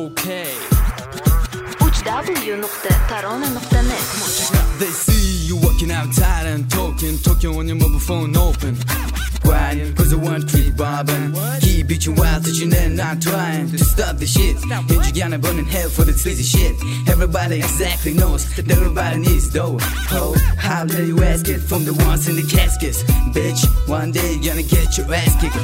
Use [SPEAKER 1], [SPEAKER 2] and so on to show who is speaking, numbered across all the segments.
[SPEAKER 1] okay.
[SPEAKER 2] www.tarona.net.
[SPEAKER 1] They see you walking outside and talking on your mobile phone open. Crying cause I want treat bobbing. Keep bitching wild that you never not trying to stop the shit. And you gonna burn in hell for the sleazy shit. Everybody exactly knows that everybody needs dough. Oh, how dare you ask it from the ones in the caskets? Bitch, one day you're gonna get your ass kicked.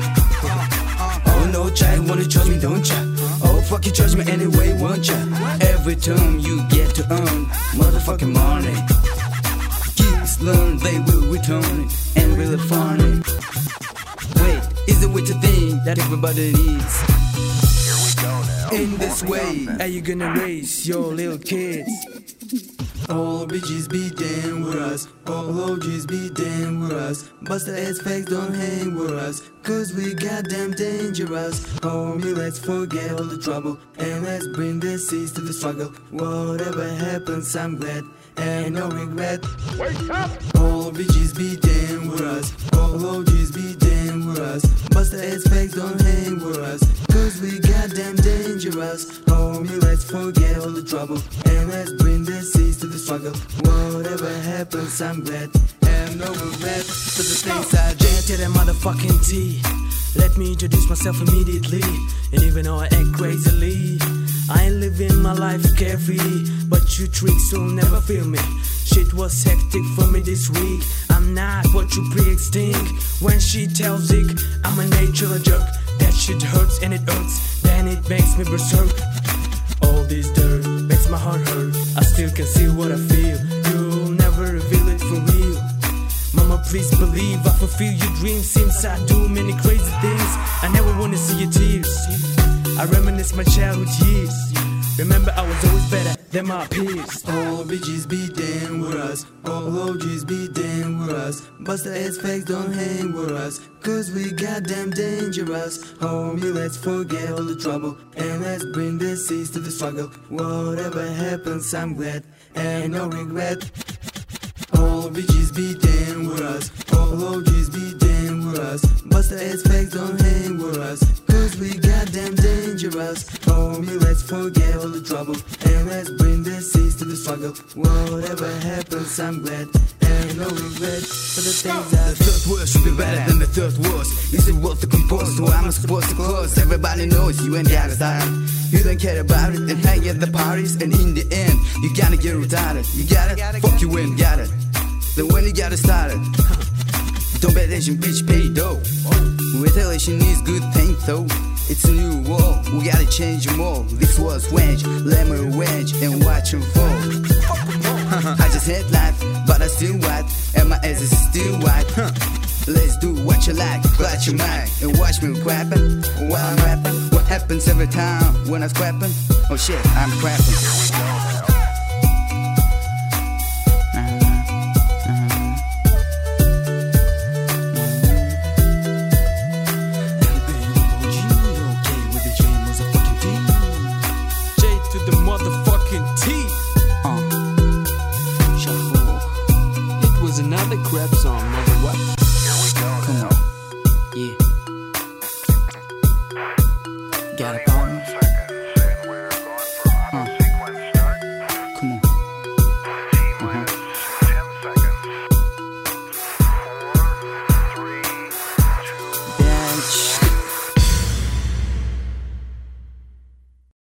[SPEAKER 1] Oh no, child, wanna judge me, don't ya? Oh, fuck you, judge me anyway, won't ya? Every time you get to earn motherfucking money, kids learn they will return it, and really funny. Wait, is it what you think that everybody needs?
[SPEAKER 3] Here we go now.
[SPEAKER 1] In this way, are you gonna raise your little kids? All bitches be damn with us, all OGs be damn with us. Buster ass fakes don't hang with us, cause we goddamn dangerous. Homie, let's forget all the trouble, and let's bring the seas to the struggle. Whatever happens, I'm glad, and no regret.
[SPEAKER 3] Wake up!
[SPEAKER 1] All bitches be damn with us, all OGs be damn with us. Buster ass fakes don't hang with us, cause we goddamn dangerous. Homie, let's forget all the trouble, and let's bring the seas to the struggle. Whatever happens, I'm glad, and no regret. For the things I did to that motherfucking T. Let me introduce myself immediately, and even though I act crazily, I ain't living my life carefree, but you tricks will never feel me. Shit was hectic for me this week. I'm not what you pre-extinct. When she tells Zeke I'm a natural jerk, that shit hurts and it hurts, then it makes me berserk. All this dirt makes my heart hurt. I still can see what I feel. You'll never reveal it for real. Mama, please believe I fulfill your dreams. Since I do many crazy things, I never wanna see your tears. I reminisce my childhood years. Remember I was always better than my peers. All bitches be damn with us, all OGs be damn with us. Buster ass fakes don't hang with us, cause we goddamn dangerous. Homie, let's forget all the trouble, and let's bring the seas to the struggle. Whatever happens, I'm glad, and no regret. All bitches be damn with us, all OGs be damn with us. Buster ass fakes don't hang with us, cause we goddamn dangerous. Homie, let's forget all the trouble, and let's bring the seas to the struggle. Whatever happens, I'm glad, and no regret for the things I. The third word should be better than the third words. Is it worth to compose? So I'm supposed to close. Everybody knows you ain't got a style. You don't care about it and hang at the parties, and in the end, you gotta get retarded. You got it? Fuck you ain't got it. Then when you got it started, don't bet Asian bitch pay dough. Retaliation is good thing though. It's a new world, we gotta change them all. This was wench, let me revenge and watch him fall. I just hate life, but I still white, and my ass is still white. Let's do what you like, clutch your mic, and watch me crappin' while I'm rapping. What happens every time when I'm scrapping? Oh shit, I'm crapping.